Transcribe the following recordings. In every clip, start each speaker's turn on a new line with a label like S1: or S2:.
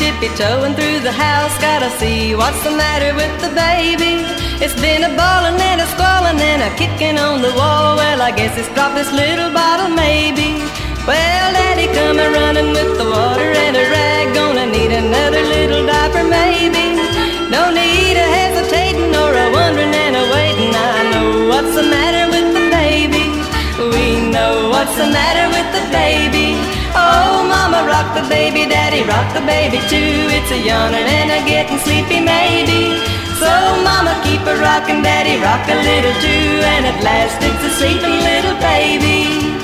S1: tippy-toeing through the house, gotta see what's the matter with the baby. It's been a bawling and a squalling and a kicking on the wall. Well, I guess it's dropped this little bottle maybe. Well, Daddy come a-running with the water and a rag, gonna need another little diaper maybe. No need a hesitating or a wondering and a waiting. I know what's the matter with the baby. We know what's the matter with the baby. Oh, Mama, rock the baby, Daddy, rock the baby too. It's a yawning and a getting sleepy maybe. So, Mama, keep a rockin', Daddy, rock a little too. And at last it's a sleeping little baby.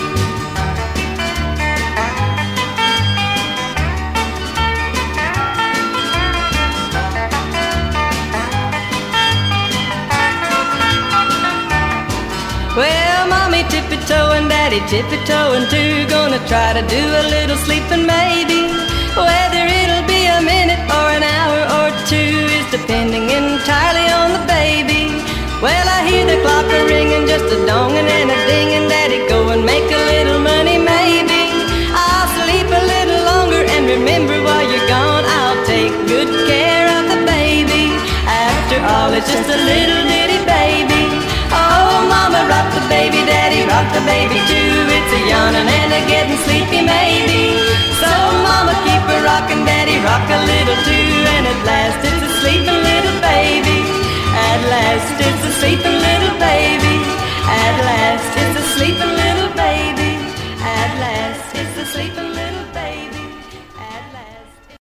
S1: Well, Mommy tippy-toeing, Daddy tippy-toeing too. Gonna try to do a little sleeping maybe. Whether it'll be a minute or an hour or two is depending entirely on the baby. Well, I hear the clock a-ringing, just a donging and a dinging. Daddy, go and make a little money maybe. I'll sleep a little longer and remember while you're gone, I'll take good care of the baby. After all, it's just a little bitty baby. Oh, Mama, rock the baby, Daddy, rock the baby too. It's a yawning and a getting sleepy maybe. So, Mama, keep a rockin', Daddy, rock a little too. And at last it's a sleeping little baby. At last it's a sleeping little baby. At last it's a sleeping little baby.